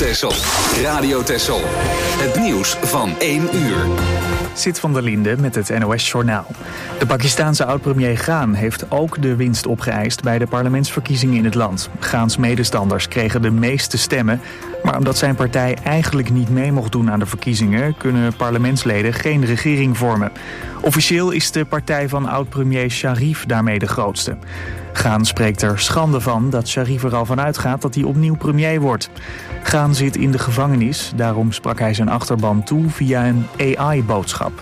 Texel. Radio Texel. Het nieuws van 1 uur. Sit van der Linde met het NOS-journaal. De Pakistaanse oud-premier Khan heeft ook de winst opgeëist bij de parlementsverkiezingen in het land. Khans medestanders kregen de meeste stemmen, maar omdat zijn partij eigenlijk niet mee mocht doen aan de verkiezingen, kunnen parlementsleden geen regering vormen. Officieel is de partij van oud-premier Sharif daarmee de grootste. Khan spreekt er schande van dat Sharif er al van uitgaat dat hij opnieuw premier wordt. Khan zit in de gevangenis, daarom sprak hij zijn achterban toe via een AI-boodschap.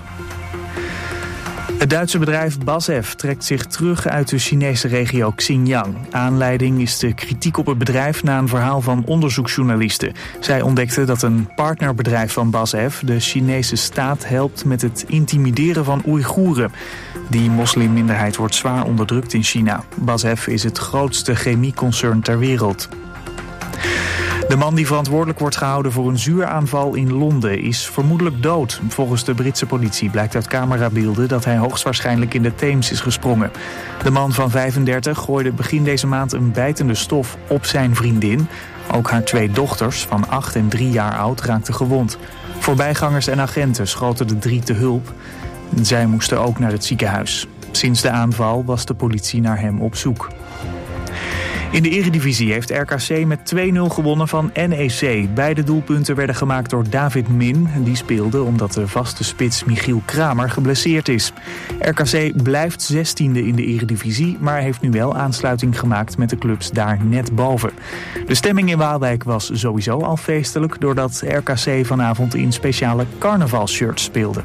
Het Duitse bedrijf BASF trekt zich terug uit de Chinese regio Xinjiang. Aanleiding is de kritiek op het bedrijf na een verhaal van onderzoeksjournalisten. Zij ontdekten dat een partnerbedrijf van BASF de Chinese staat helpt met het intimideren van Oeigoeren. Die moslimminderheid wordt zwaar onderdrukt in China. BASF is het grootste chemieconcern ter wereld. De man die verantwoordelijk wordt gehouden voor een zuuraanval in Londen is vermoedelijk dood. Volgens de Britse politie blijkt uit camerabeelden dat hij hoogstwaarschijnlijk in de Theems is gesprongen. De man van 35 gooide begin deze maand een bijtende stof op zijn vriendin. Ook haar 2 dochters van 8 en 3 jaar oud raakten gewond. Voorbijgangers en agenten schoten de 3 te hulp. Zij moesten ook naar het ziekenhuis. Sinds de aanval was de politie naar hem op zoek. In de Eredivisie heeft RKC met 2-0 gewonnen van NEC. Beide doelpunten werden gemaakt door David Min. Die speelde omdat de vaste spits Michiel Kramer geblesseerd is. RKC blijft 16e in de Eredivisie, maar heeft nu wel aansluiting gemaakt met de clubs daar net boven. De stemming in Waalwijk was sowieso al feestelijk, doordat RKC vanavond in speciale carnavalshirts speelde.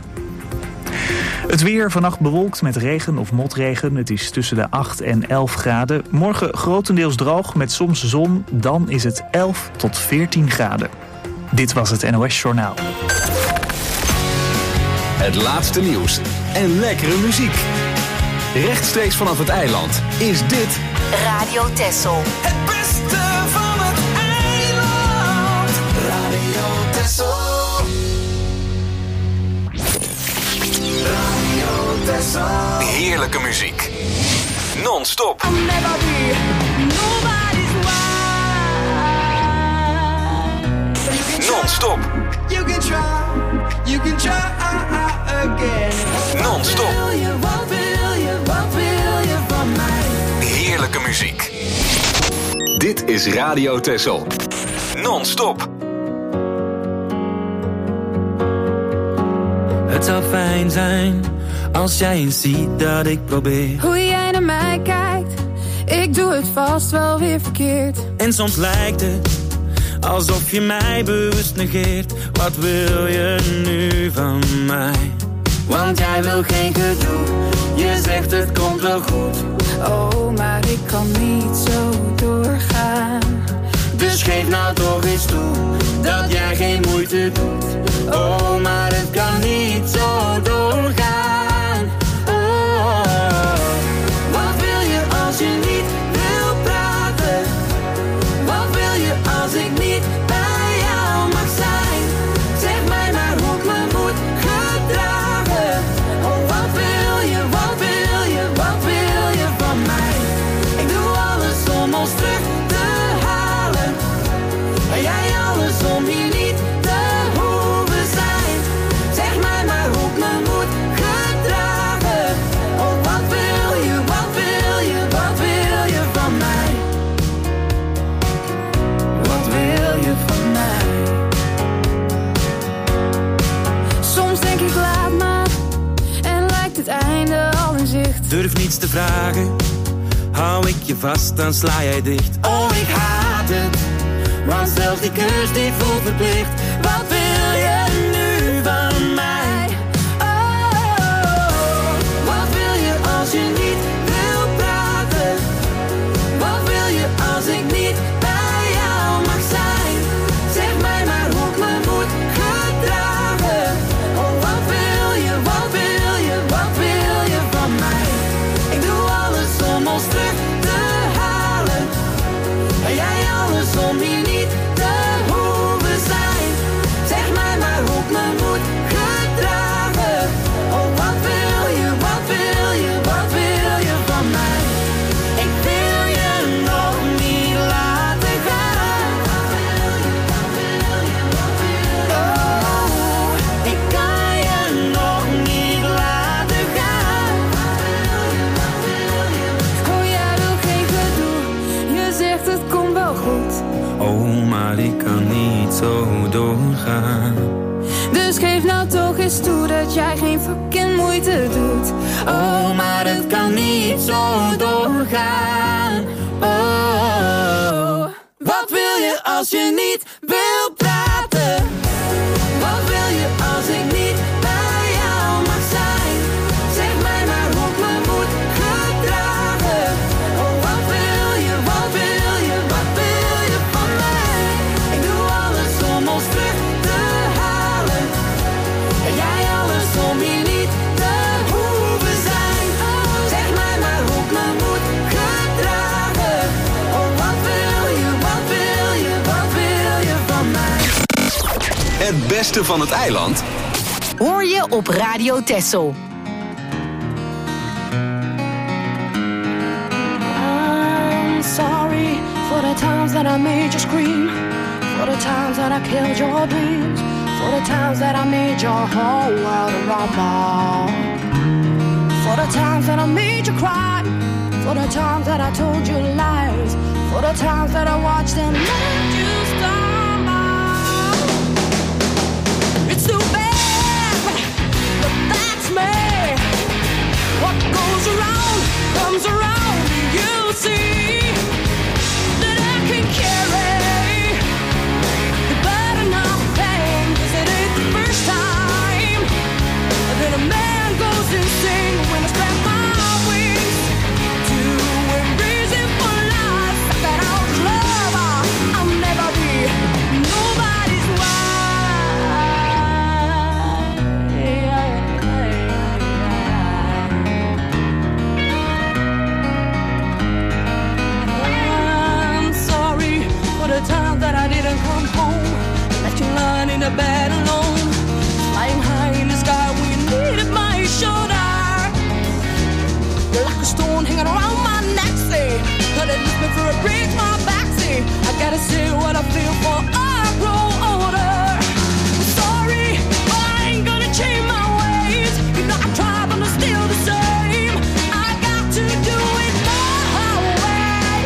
Het weer vannacht bewolkt met regen of motregen. Het is tussen de 8 en 11 graden. Morgen grotendeels droog met soms zon. Dan is het 11 tot 14 graden. Dit was het NOS Journaal. Het laatste nieuws en lekkere muziek. Rechtstreeks vanaf het eiland is dit Radio Texel. Het beste van het eiland. Radio Texel. Heerlijke muziek. Non-stop. Non-stop. Non-stop. Heerlijke muziek. Dit is Radio Texel. Non-stop. Het zou fijn zijn als jij eens ziet dat ik probeer. Hoe jij naar mij kijkt, ik doe het vast wel weer verkeerd. En soms lijkt het alsof je mij bewust negeert. Wat wil je nu van mij? Want jij wil geen gedoe, je zegt het komt wel goed. Oh, maar ik kan niet zo doorgaan. Dus geef nou toch eens toe, dat jij geen moeite doet. Oh, maar het kan niet zo doorgaan. Oh, wat wil je als je niet wil praten? Wat wil je als ik niet bij jou mag zijn? Zeg mij maar hoe ik me moet gedragen. Oh, wat wil je, wat wil je, wat wil je van mij? Ik doe alles om ons terug te halen. En jij alles om hier niet te hoeven zijn. Zeg mij maar hoe ik me moet gedragen. Oh, wat wil je, wat wil je, wat wil je van mij? Wat wil je van mij? Soms denk ik laat maar, en lijkt het einde al in zicht. Durf niets te vragen, hou ik je vast, dan sla jij dicht. Oh, ik haat het, want zelfs die kus die voelt verplicht. Wat wil je nu van mij? Oh, wat wil je als je niet wil praten? Wat wil je als ik niet bij jou mag zijn? Zeg mij maar hoe ik me moet gedragen. Oh, wat wil je, wat wil je, wat wil je van mij? Ik doe alles om ons terug te halen. En jij alles om hier niet te hoeven zijn. doorgaan. Dus geef nou toch eens toe dat jij geen fucking moeite doet. Oh, maar het kan niet zo doorgaan. Oh, wat wil je als je niet wil praten? Wat wil je als ik niet bij jou mag zijn? Zeg mij maar hoe ik me moet gedragen. Oh, wat wil je, wat wil je, wat wil je van mij? Ik doe alles om ons terug te halen. En jij alles om hier niet te hoeven zijn. Zeg mij maar hoe ik me moet gedragen. Oh, wat wil je, wat wil je, wat wil je van mij? Het beste van het eiland Hoor je op Radio Texel. I'm sorry for the times that I made you scream, for the times that I killed your dreams, for the times that I made your whole world rumble, for the times that I made you cry, for the times that I told you lies, for the times that I watched and let you stumble. It's too bad, but that's me. What goes around comes around. You see that I can carry the burden of pain, 'cause it ain't the first time that a man goes insane when I spread my wings to embrace it for life. I got all this love, I'll never be nobody's wife. I'm sorry for the time that I didn't come home, left you lying in the bed alone, flying high in the sky when you needed my shoulder. You're like a stone hanging around my neck, say, but it left me for a break, my back, say, I gotta say what I feel for I grow older. Sorry, but I ain't gonna change my ways. You know I'm trying, but I'm still the same. I got to do it my way.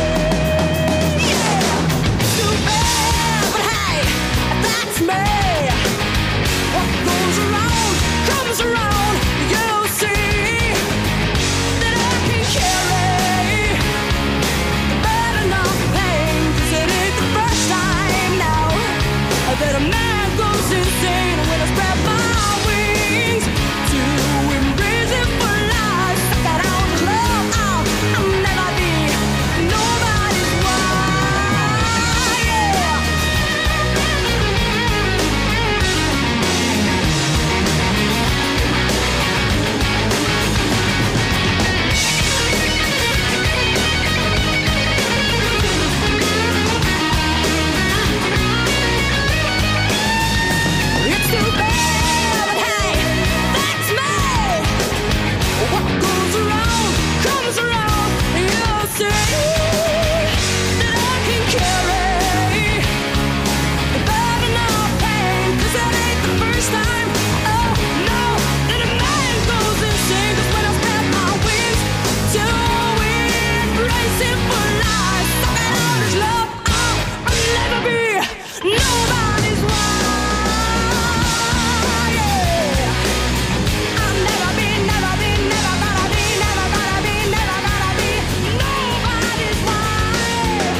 Yeah, too bad, but hey, that's me. What goes around comes around. You see that I can carry the burden of pain, 'cause it ain't the first time now that a man goes insane when I spread my wings to embrace it for life. I got all this love, I'll never be nobody's wife. Yeah. It's too bad, but hey, that's me. What goes around comes around. You see that I can carry the burden of pain, 'cause it ain't the first time, oh no, that a man goes insane. 'Cause when I spread my wings to embrace it for life, I got all this love, I'll never be nobody's wife. Yeah. I'll never be, never be, never gonna be, never gonna be, never gonna be nobody's wife.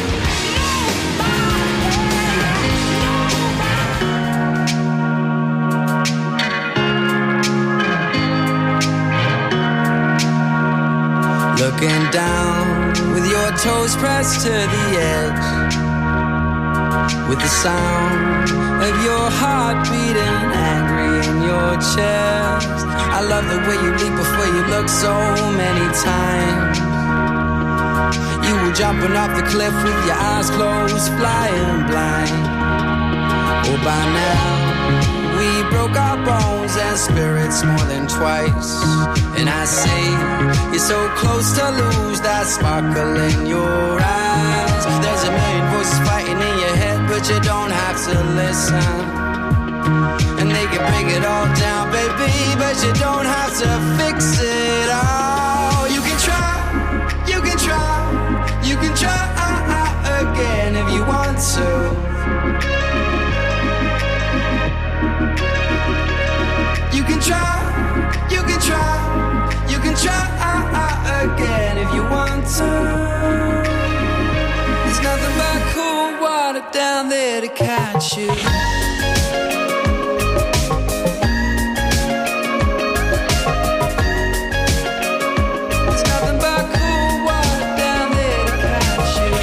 Looking down with your toes pressed to the edge, with the sound of your heart beating angry in your chest. I love the way you leap before you look so many times. You were jumping off the cliff with your eyes closed, flying blind. Oh, by now we broke our bones and spirits more than twice. And I say you're so close to lose that sparkle in your eyes. There's a million voices fighting in your head, but you don't have to listen. And they can bring it all down, baby, but you don't have to fix it all. You can try, you can try, you can try again if you want to. catch you. There's nothing but cool water down there to catch you.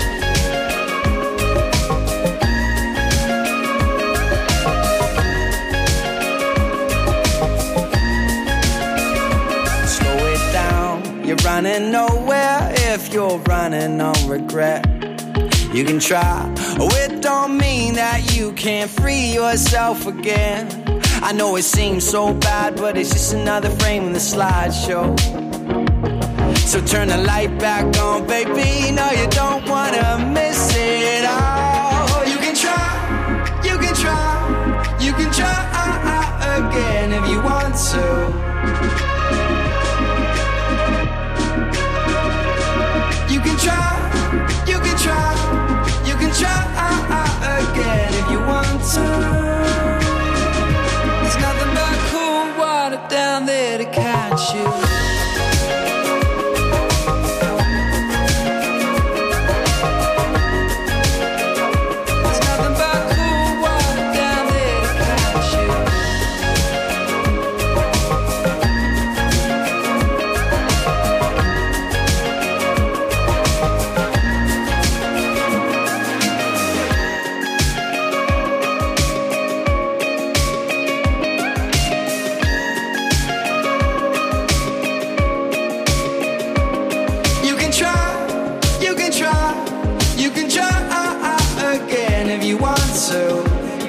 Slow it down, you're running nowhere if you're running on regret. You can try, oh it don't mean that you can't free yourself again. I know it seems so bad, but it's just another frame in the slideshow. So turn the light back on, baby, no you don't wanna miss it all. You can try, you can try, you can try again if you want to. You can try, you can try, you can try again if you want to. There's nothing but cool water down there to catch you. There's nothing but cool water down there to catch you. You can try, you can try, you can try again if you want to.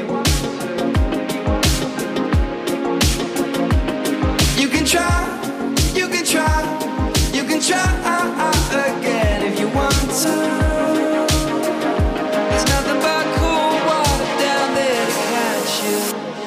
You can try, you can try, you can try again if you want to. There's nothing but cool water down there to catch you.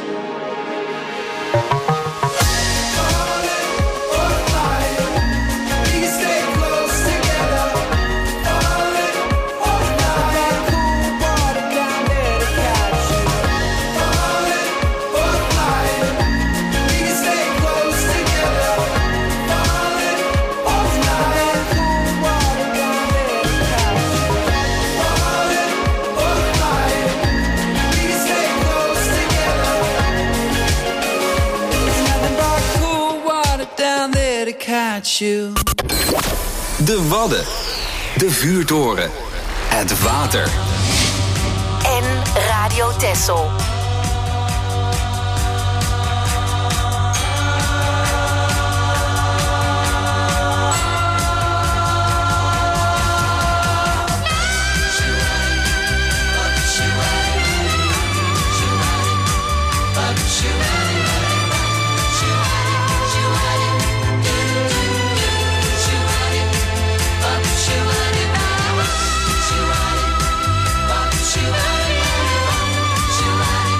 Falling or flying, we stay close together. Falling or flying, cool water down there to catch you. Falling or flying, we stay close together. Falling or flying, cool water down there to catch you. Falling or flying, we stay close together. There's nothing but cool water down there to catch you. De Wadden. De vuurtoren. Het water. En Radio Texel. She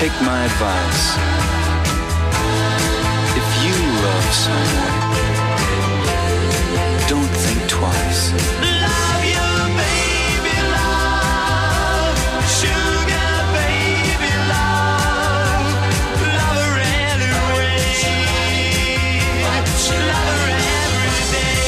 take my advice. If you love someone, don't think twice. Love you, baby, love. Sugar, baby, love. Love her anyway. Love her every day.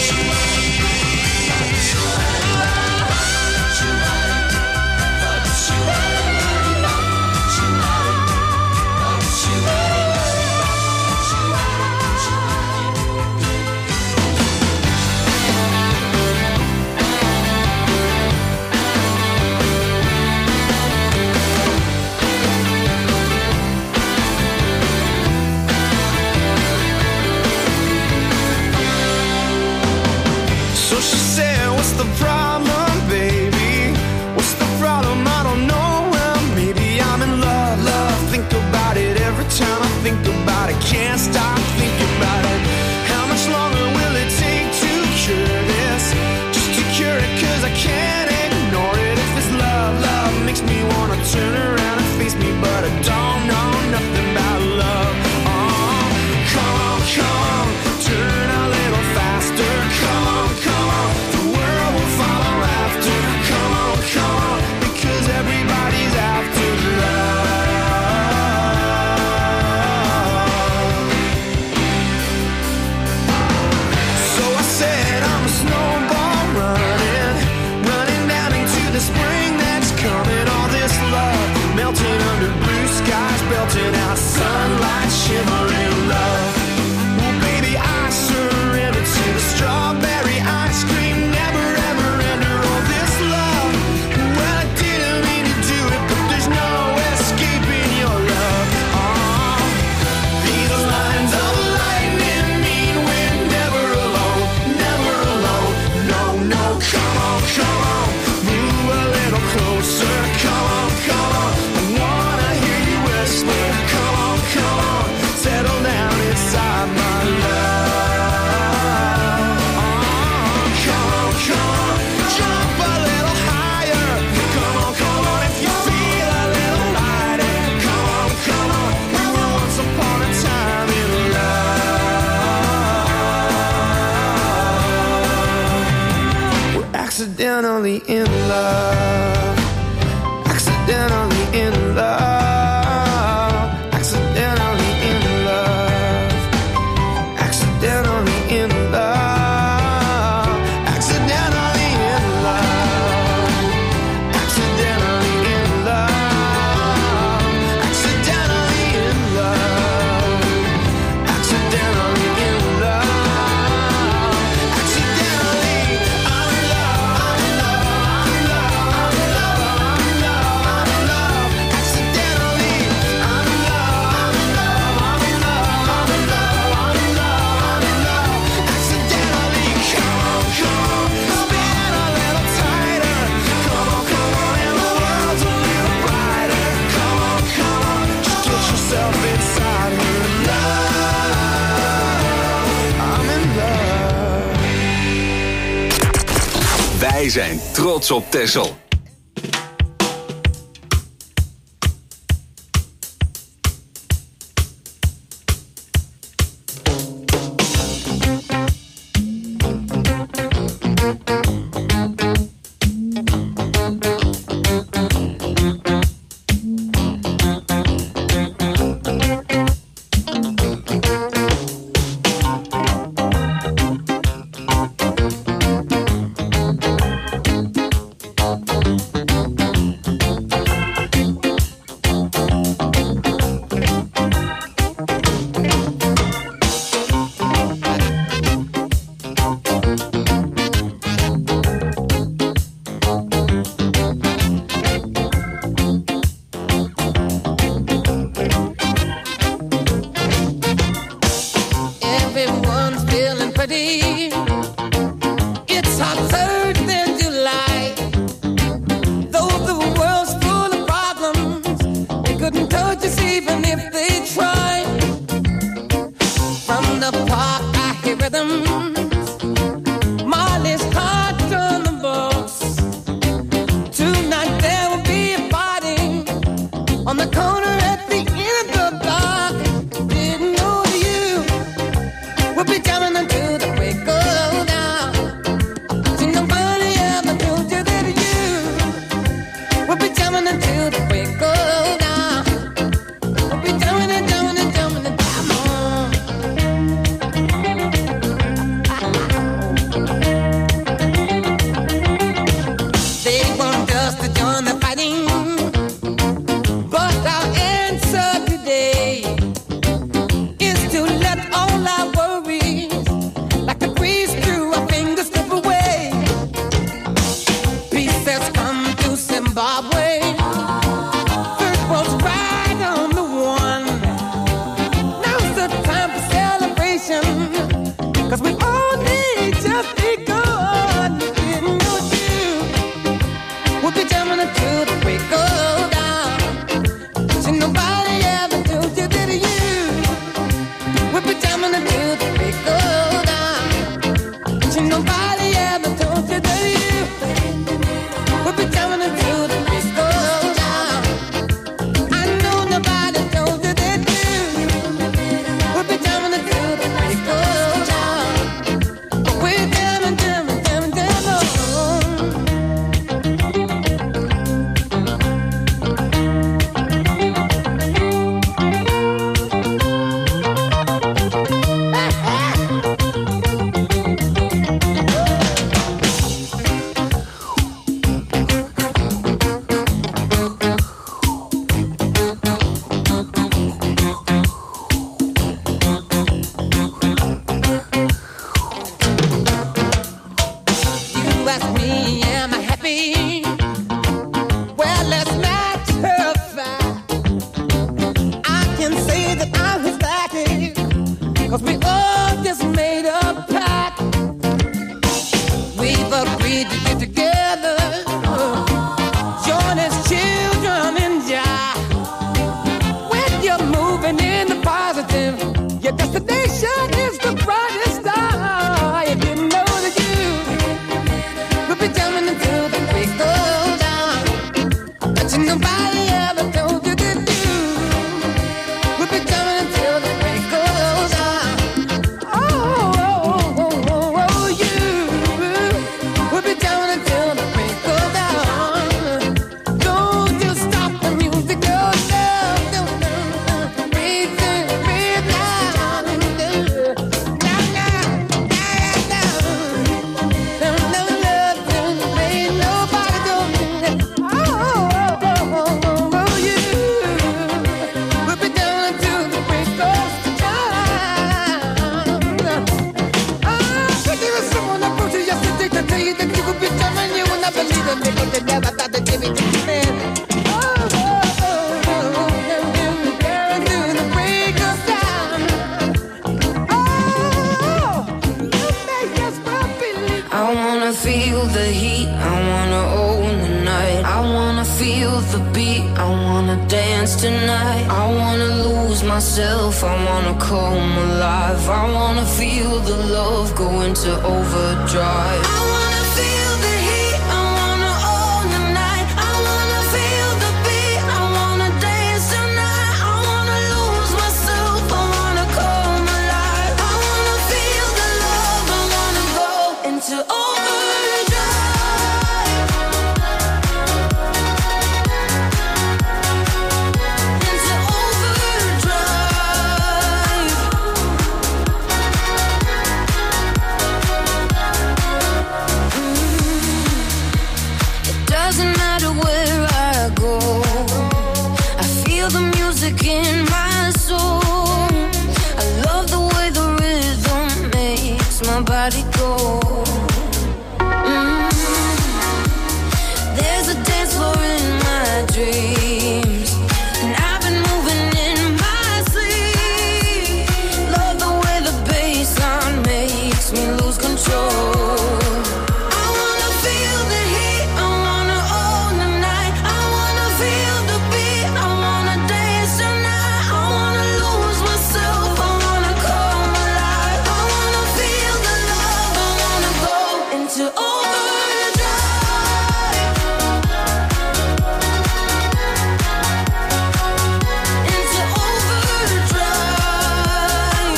So she said, what's the problem, baby? What's the problem? I don't know. Well, maybe I'm in love, love. Think about it every time I think about it. Can't stop thinking about it. How much longer will it take to cure this? Just to cure it, cause I can't ignore it. If it's love, love makes me wanna turn around and face me, but I don't know nothing about love. Oh, come on, turn a little faster. Come on, the world will follow after. Come on, because everybody's after love. So I said I'm a snowball running down into the spring that's coming. All this love melting under blue skies, belting out sunlight, shimmering love. Well, baby, I surrender to the strawberry ice cream, never ever enter all this love. Well, I didn't mean to do it, but there's no escaping your love. Oh, these lines of lightning mean we're never alone, never alone. No, come on, move a little closer. Come on, I wanna hear you whisper. Come on, settle down inside my love. Come on, jump a little higher. Come on, if you feel a little lighter. Come on, we were once upon a time in love. We're accidentally in love. Accidentally in love. Accidentally in love. Accidentally in love. Accidentally in love. Accidentally in love. Accidentally in love. Accidentally in love. Accidentally, I'm in love. Accidentally, I'm in love. Accidentally, come on, spin a little tighter. Come on, and the world's a little brighter. Come on, just get yourself inside her love. I'm in love. Wij zijn trots op Texel. On the corner at the salvation. 'Cause we all need just be good. Didn't know you would be jamming until the break of dawn. See, nobody ever told you that you would be jamming until the break of dawn. See, nobody ever told you that you would be jamming until the break of dawn. I know nobody told you that you would be jamming until the break of dawn. But we're jamming, jamming, jamming, jamming on. You ask me, am I happy? Well, let's not terrify. I can say that I was lucky, 'cause we all just made a pact. We've agreed to get together, join as children in Jah. When you're moving in the positive, your destination is the brightest star. You didn't know that you would be jamming until the break of dawn. But you nobody ever told you that you would be jamming until the break of dawn. Oh, oh, oh, oh, oh, you would be jamming until the break of dawn. Don't you stop the music, go down, down, down. Breathe in, breathe down, down, down, down, down. Down, down, down, down. Ain't nobody doing it. Oh, oh, oh, oh, oh, oh, you would be down until the break of dawn. But there was someone I brought you yesterday to tell you that you could be jamming. You would not believe it because they never thought that you would be man. Oh, oh, oh, oh, down, down, down to the break of dawn. Oh, you make us well believe. I wanna feel the heat, I wanna own the night. I wanna feel the beat, I wanna dance tonight. I wanna lose myself, I wanna come alive. I wanna feel the love go into overdrive. I wanna feel the heat, I wanna own the night. I wanna feel the beat, I wanna dance tonight. I wanna lose myself, I wanna come alive. I wanna feel the love, I wanna go into overdrive. Into overdrive. It doesn't matter where I go, I feel the music in my soul. I love the way the rhythm makes my body go. There's a dance floor in my dreams, and I've been moving in my sleep. Love the way the bass line makes me lose control. I wanna feel the heat, I wanna own the night. I wanna feel the beat, I wanna dance tonight. I wanna lose myself, I wanna come alive. I wanna feel the love, I wanna go into overdrive. Into overdrive.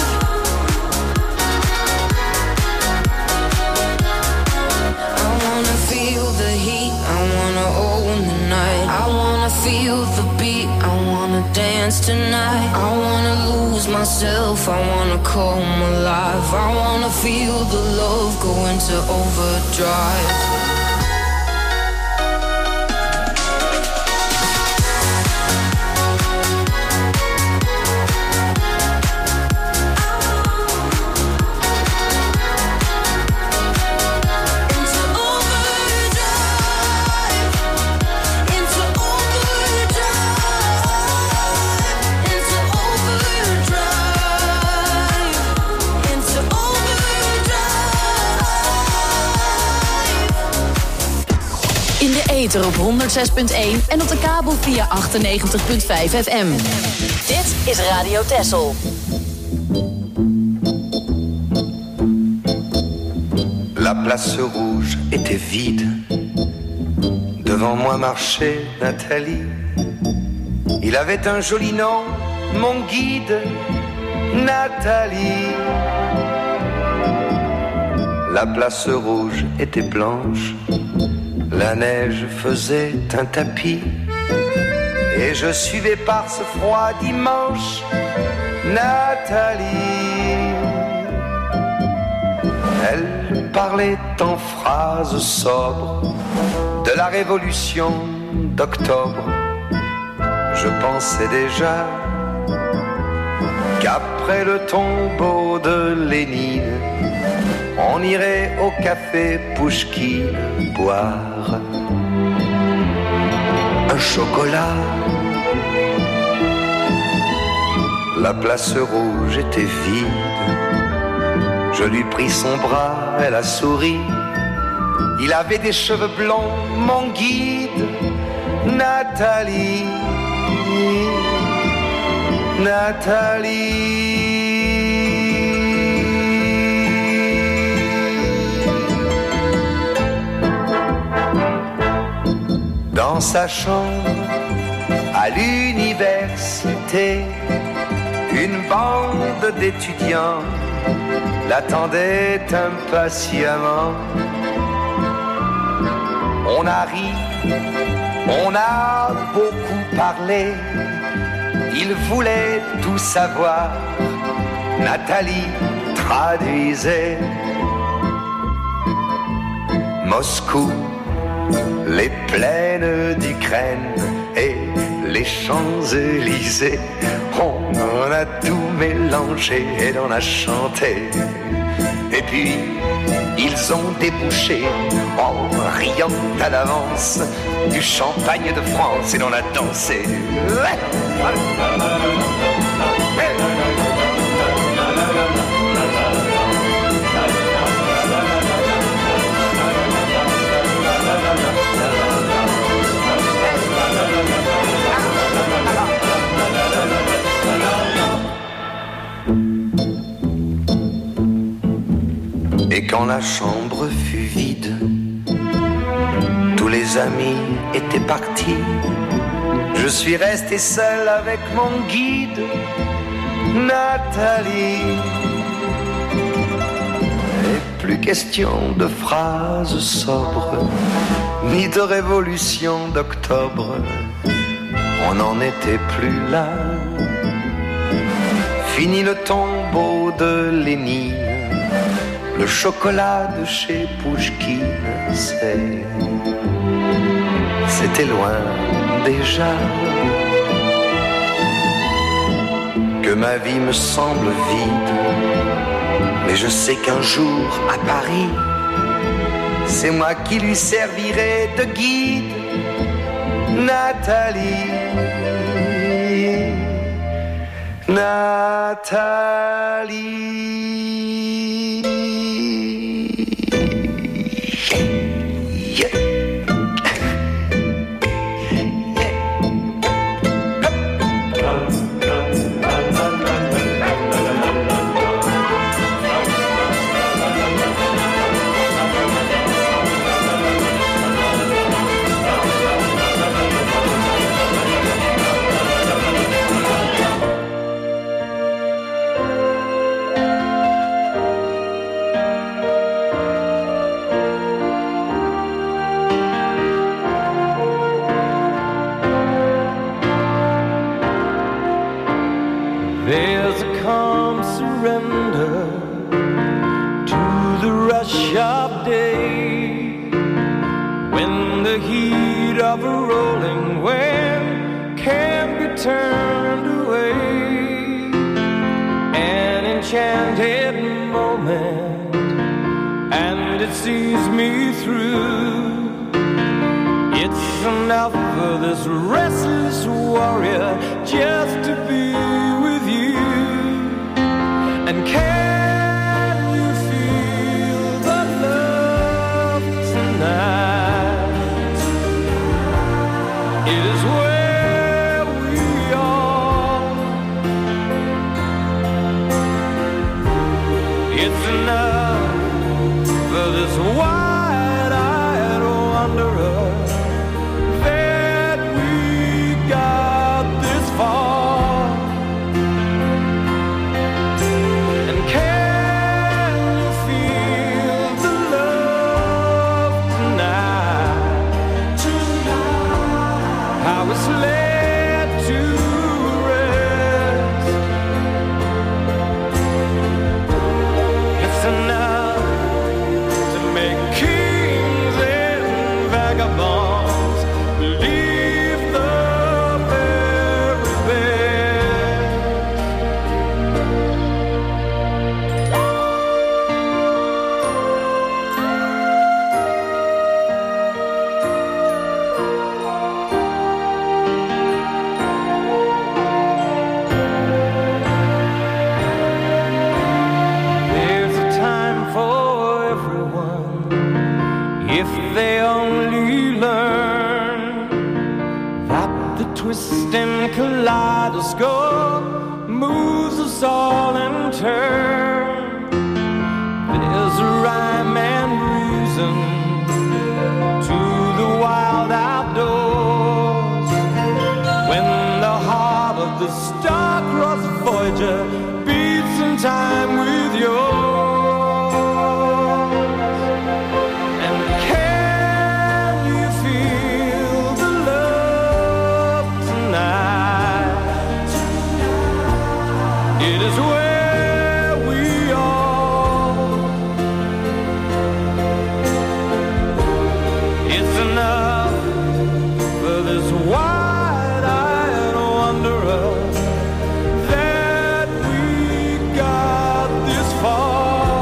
I wanna feel the heat, I wanna own the night. I wanna feel the beat, I wanna dance tonight. I wanna lose myself, I wanna come alive. I wanna feel the love go into overdrive. Into overdrive. Into overdrive. Into overdrive. ether op 106.1 en op de kabel via 98.5 FM. Dit is Radio Texel. La place rouge était vide. Devant moi marchait Nathalie. Il avait un joli nom, mon guide, Nathalie. La place rouge était blanche. La neige faisait un tapis. Et je suivais par ce froid dimanche Nathalie. Elle parlait en phrases sobres de la révolution d'octobre. Je pensais déjà qu'après le tombeau de Lénine, on irait au café Pouchkine boire un chocolat. La place rouge était vide. Je lui pris son bras, elle a souri. Il avait des cheveux blonds, mon guide, Nathalie. Nathalie. Dans sa chambre, à l'université, une bande d'étudiants l'attendait impatiemment. On a ri, on a beaucoup parlé. Il voulait tout savoir. Nathalie traduisait. Moscou, les plaines d'Ukraine et les Champs-Élysées. On en a tout mélangé et l'on a chanté. Et puis, ils ont débouché, en riant à l'avance, du champagne de France et l'on a dansé. Et quand la chambre fut vide, tous les amis étaient partis. Je suis resté seul avec mon guide, Nathalie. Et plus question de phrases sobres, ni de révolution d'octobre. On n'en était plus là. Fini le tombeau de Lénine. Le chocolat de chez Pouchkine, c'était loin déjà. Que ma vie me semble vide, mais je sais qu'un jour à Paris, c'est moi qui lui servirai de guide, Nathalie. Nathalie. There's a calm surrender to the rush of day, when the heat of a rolling wave can be turned away. An enchanted moment, and it sees me through. It's enough for this restless warrior just to be with you. And can you feel the love tonight? It's enough for this wide-eyed wanderer that we got this far. And can you feel the love tonight? How it's laid to rest. It's enough to make kings and vagabonds believe the very best. There's a time for everyone if they only learn that the twisting kaleidoscope moves us all in turn. There's a rhyme and reason to the wild outdoors when the heart of the star-crossed Voyager beats in time with yours. And can you feel the love tonight? It is where we are. It's enough for this wide-eyed wanderer that we got this far.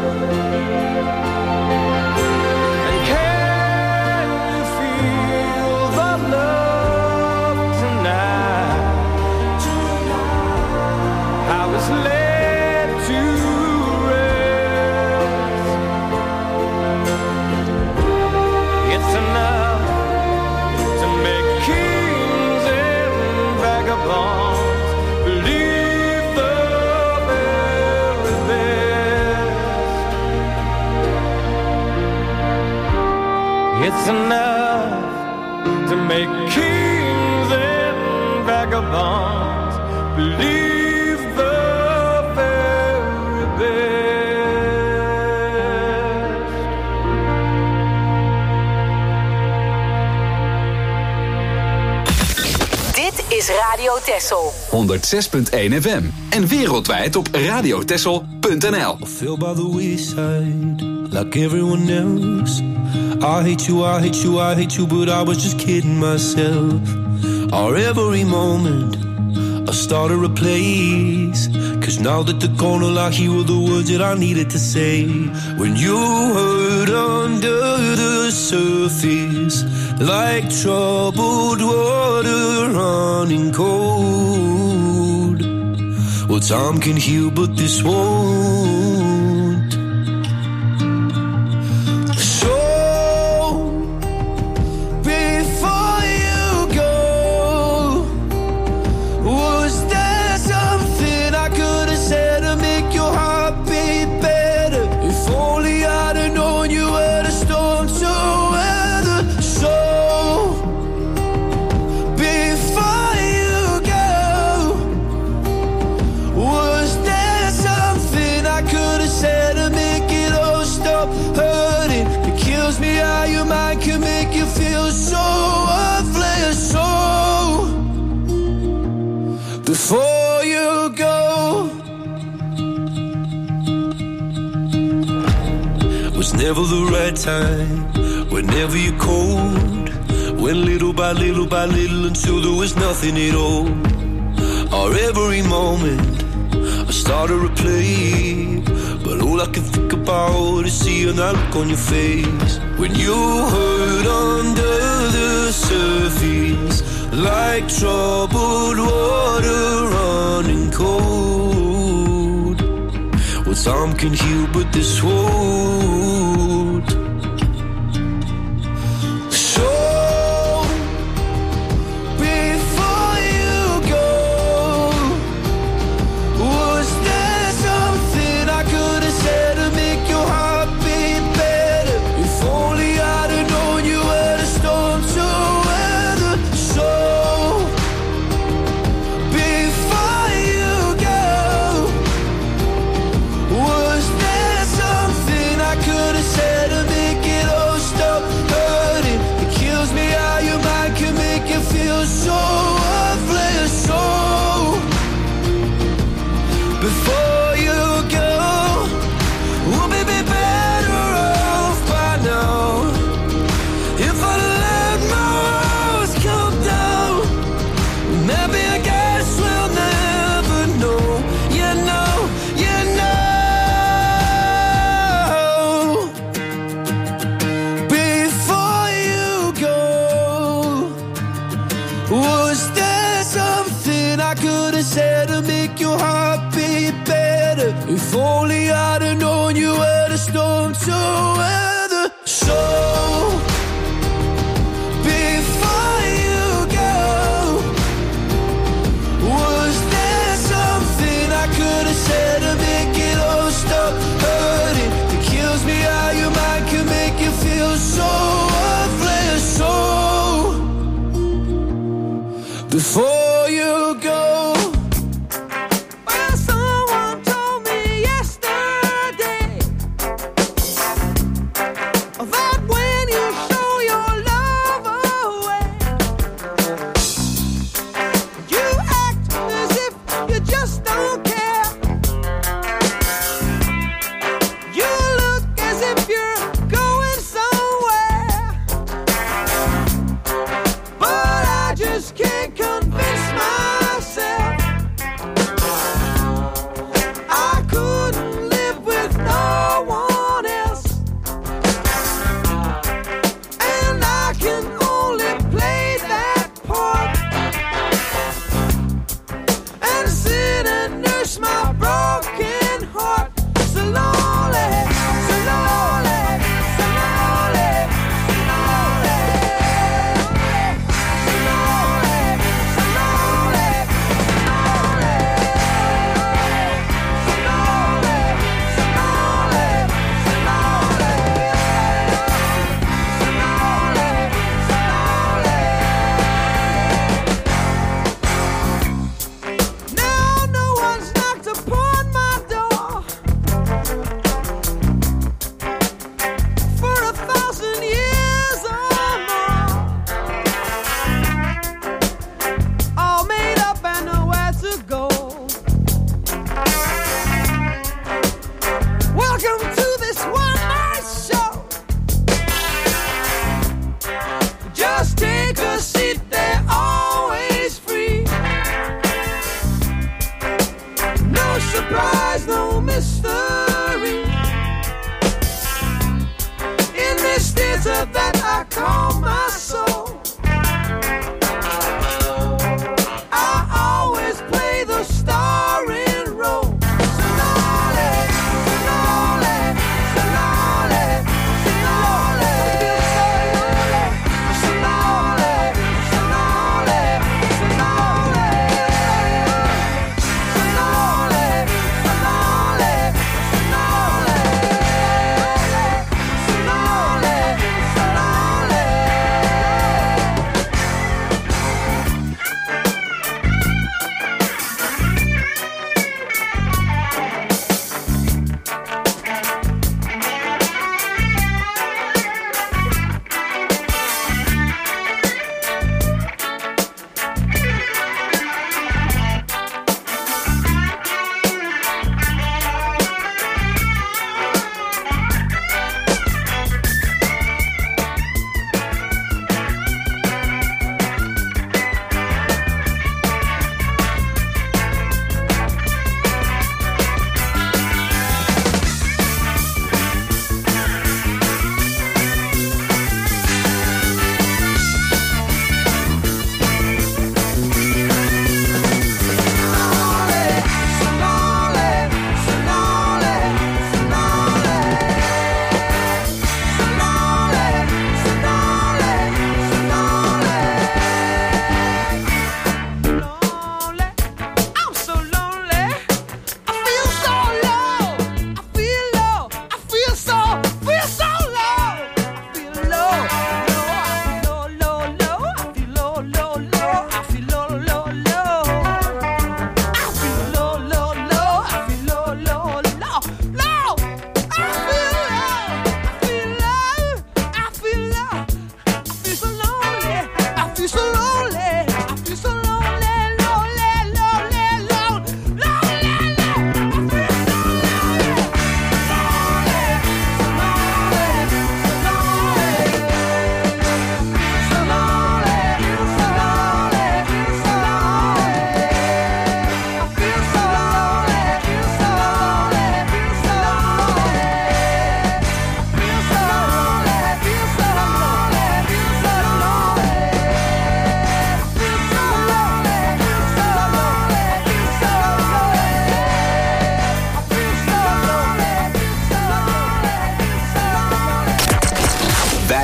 And can you feel the love tonight? How it's laid to rest. It's enough to make kings and vagabonds believe the very best. It's enough to make kings and vagabonds believe the very best. Dit is Radio Texel. 106.1 FM. En wereldwijd op radiotexel.nl. Fell by the wayside, like everyone else. I hate you, I hate you, I hate you, but I was just kidding myself. Our every moment, I started a place. Cause now that they're gone, all I hear were the words that I needed to say. When you hurt under the surface, like troubled water running cold. Well, time can heal, but this won't. So, before you go, was there something I could have said to make your heart beat better? If only I'd have known you were the storm to weather. So, before you go, was there something I could have said to make it all stop hurting? It kills me how your mind can make you feel so worthless. So, before you go, was never the right time, whenever you're cold. Went little by little by little until there was nothing at all. Or every moment I started to play, but all I can think about is seeing that look on your face. When you hurt under the surface, like troubled water running cold. Well, time can heal, but this won't. So, before you go, was there something I could have said so other soul. Before you go, was there something I could have said to make it all stop hurting? It kills me how your mind can make you feel so worthless. So before you go. Well, someone told me yesterday that when you show your love away, you act as if you just don't care. You look as if you're going somewhere, but I just can't convince myself I couldn't live with no one else, and I can only play that part and sit and nurse my broken heart so lonely, so lonely, so lonely, so lonely, so lonely, so lonely, so lonely, so lonely, so lonely, so lonely. Now no one's knocked upon my door for 1,000 years or more. All made up and nowhere to go. Welcome to this one-night show. Just take a seat, they're always free. No surprise, no mystery. In this theater that I call my soul, I always play the starring role. So lonely, so lonely,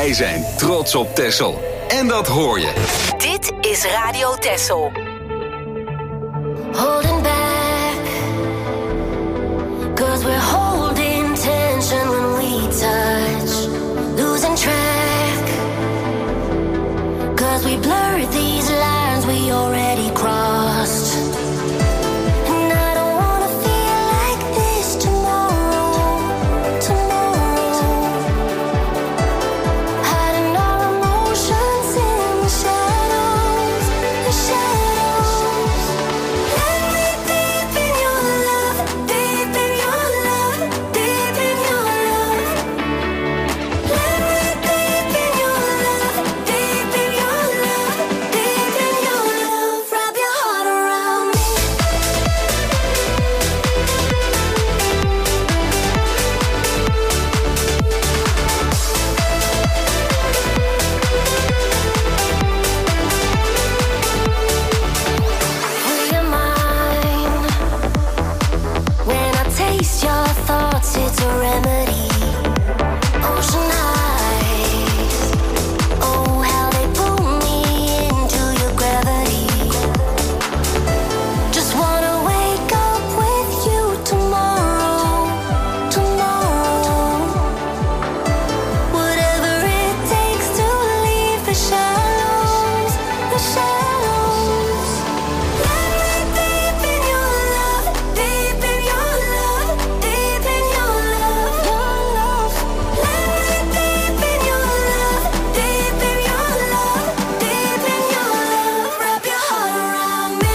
Wij zijn trots op Texel. En dat hoor je. Dit is Radio Texel. Holding back, 'cause we're holding tension when we touch. Losing track, 'cause we blurred these lines we already crossed. And I don't wanna feel like this tomorrow. Hiding our emotions in the shadows. Let me deep in your love, deep in your love, deep in your love. Let me deep in your love, deep in your love, deep in your love. Wrap your heart around me. Free your mind. When I taste your thoughts, it's a remedy. Ocean eyes, oh how they pull me into your gravity. Just wanna wake up with you tomorrow. Whatever it takes to leave the shadows. Let me deep in your love, deep in your love, deep in your love, Let me deep in your love, deep in your love, deep in your love. Wrap your heart around me.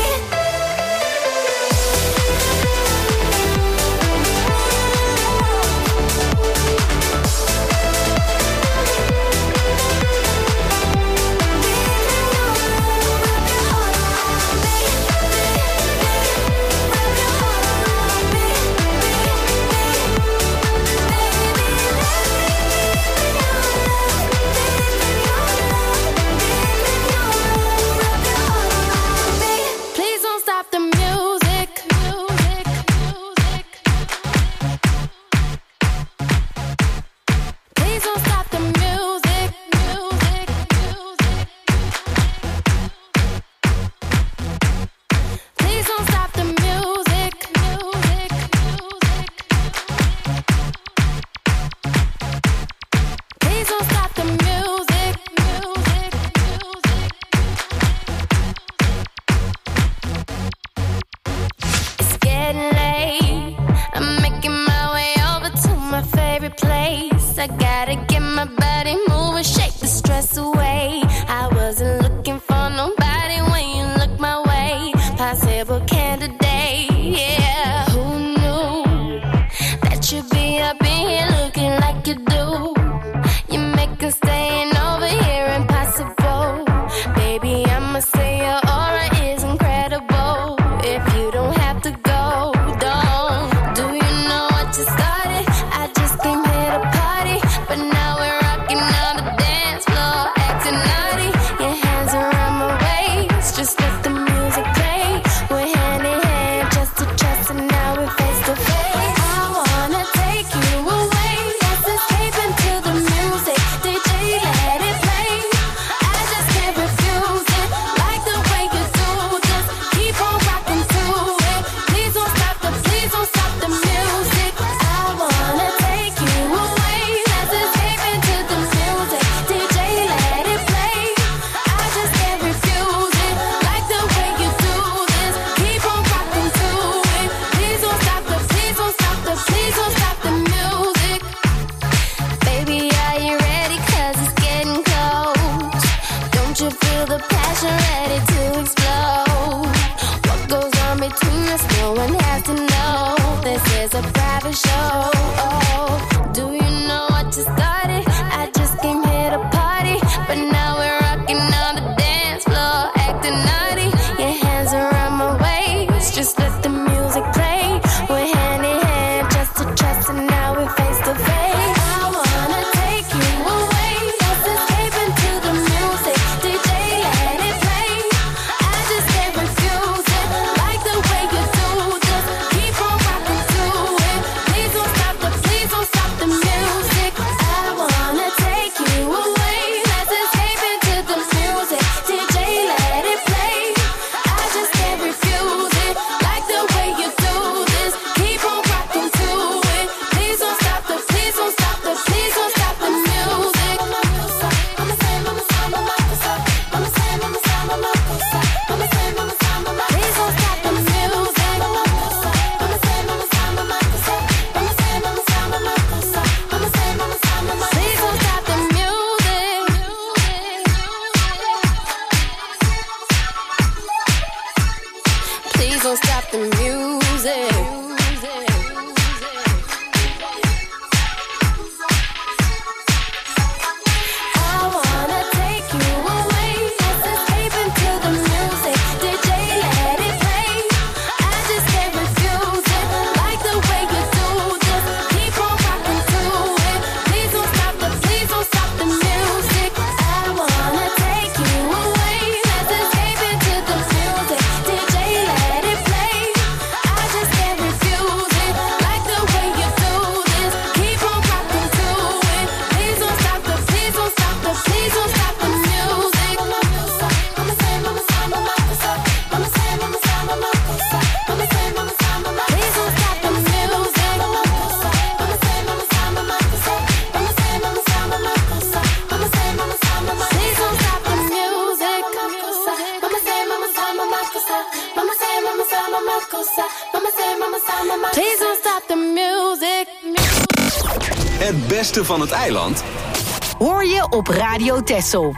Please don't stop the music. Please don't stop the music. Please don't stop the music. Please don't stop the music. It's getting late. I'm making my way over to my favorite place. I gotta get my body moving, shake the stress away. I wasn't looking for nobody when you look my way. Possible candidate, yeah. Who knew that you'd be up in here looking like you do? You making staying over here impossible. Baby, I'ma say your aura is incredible. If you don't have to go, don't. Do you know what you started? I just came here to party, but now we're rocking on the dance floor, acting naughty. Your hands around my waist, just let the music play. We're hand in hand, just to trust, and now we're face to face. I wanna take you away. Het beste van het eiland hoor je op Radio Texel.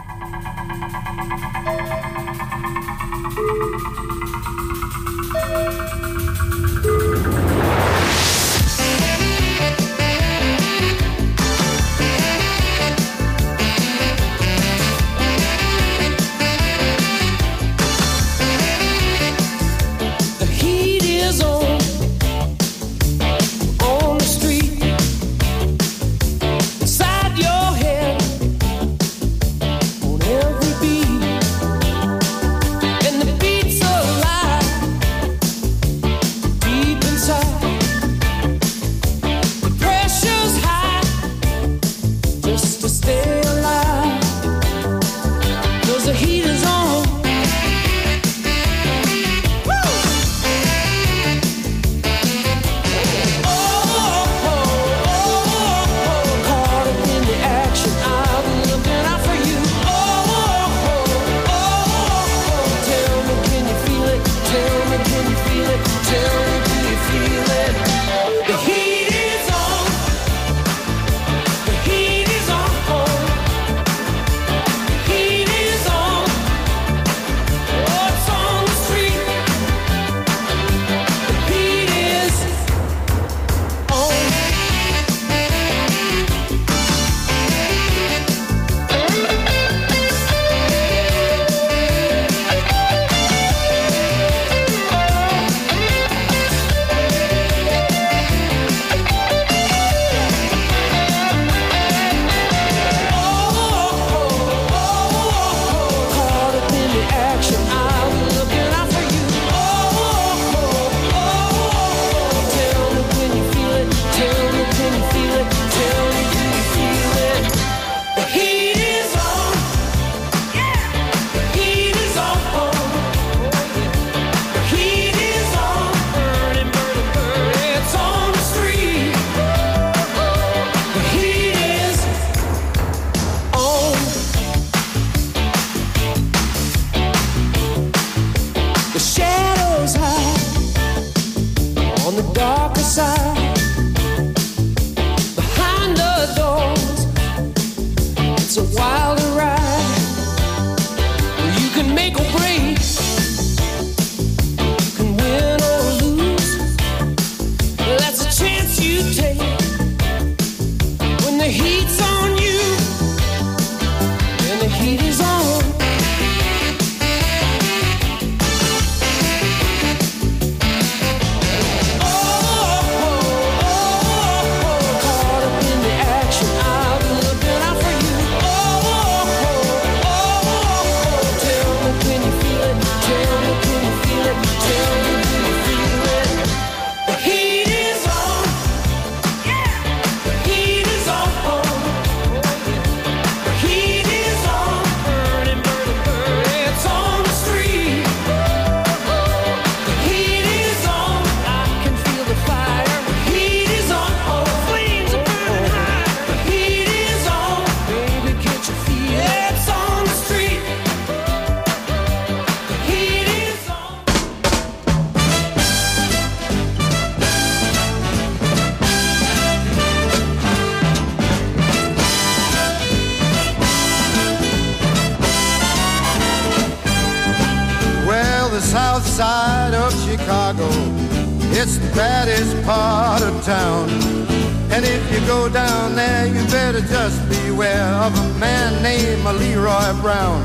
Side of Chicago, it's the baddest part of town. And if you go down there, you better just beware of a man named Leroy Brown.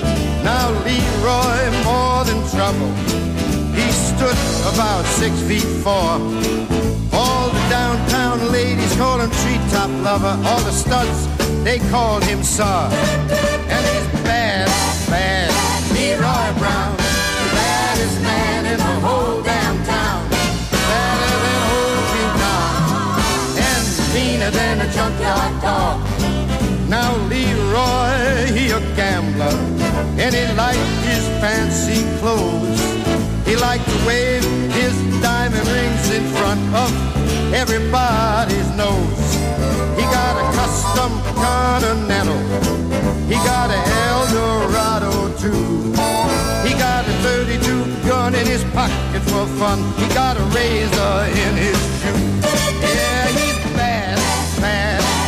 Now Leroy, more than trouble, he stood about 6'4". All the downtown ladies call him treetop lover. All the studs, they called him Sir. And he's bad, bad, Leroy Brown. Baddest man in the whole damn town. Better than old King Kong, and meaner than a junkyard dog. Now Leroy, he a gambler, and he liked his fancy clothes. He liked to wave his diamond rings in front of everybody's nose. He got a custom Continental, he got an Eldorado too. He got a 32 gun in his pocket for fun. He got a razor in his shoe. Yeah, he's bad, bad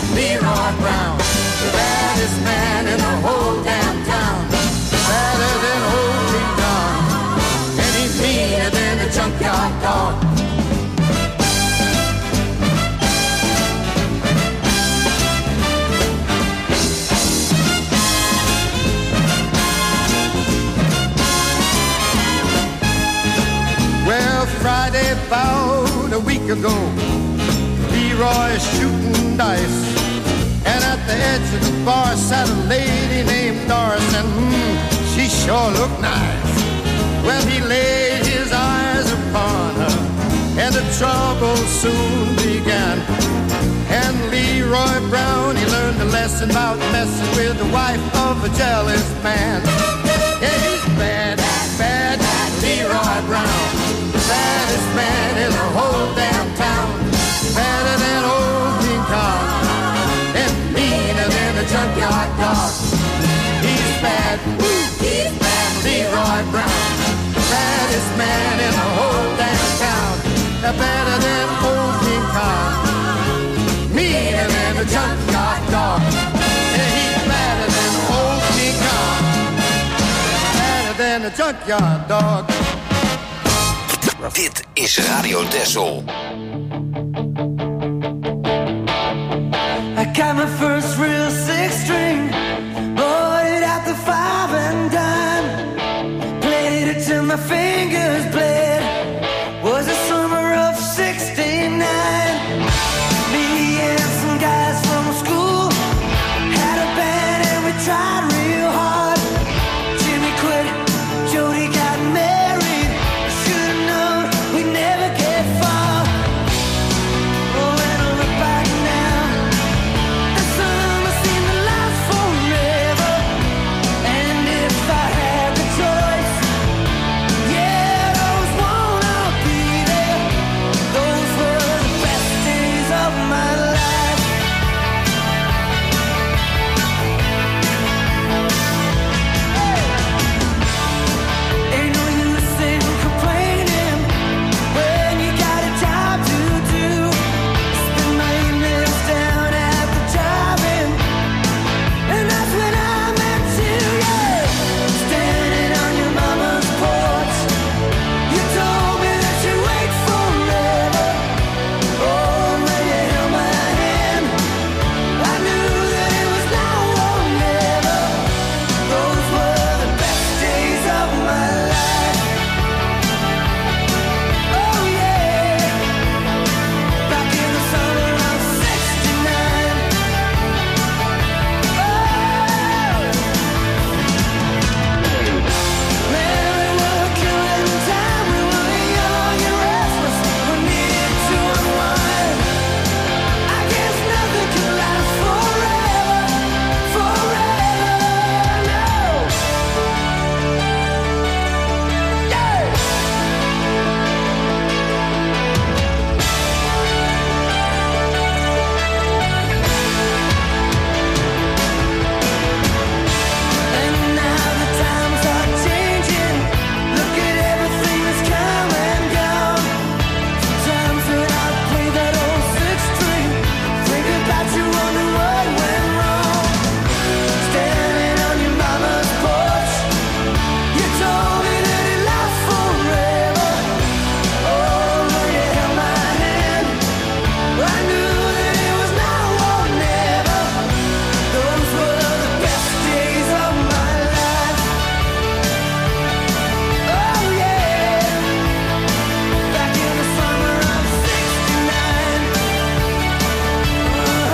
about a week ago. Leroy shooting dice, and at the edge of the bar sat a lady named Doris, and she sure looked nice. Well, he laid his eyes upon her, and the trouble soon began. And Leroy Brown, he learned a lesson about messing with the wife of a jealous man. Yeah, he's bad, bad, Leroy Brown. The baddest man in the whole damn town. Better than old King Kong, and meaner than a junkyard dog. He's bad, Leroy Brown. The baddest man in the whole damn town. Better than old King Kong, meaner than a junkyard dog. Yeah, he's better than old King Kong, better than a junkyard dog. Dit is Radio Texel. I got my first real 6-string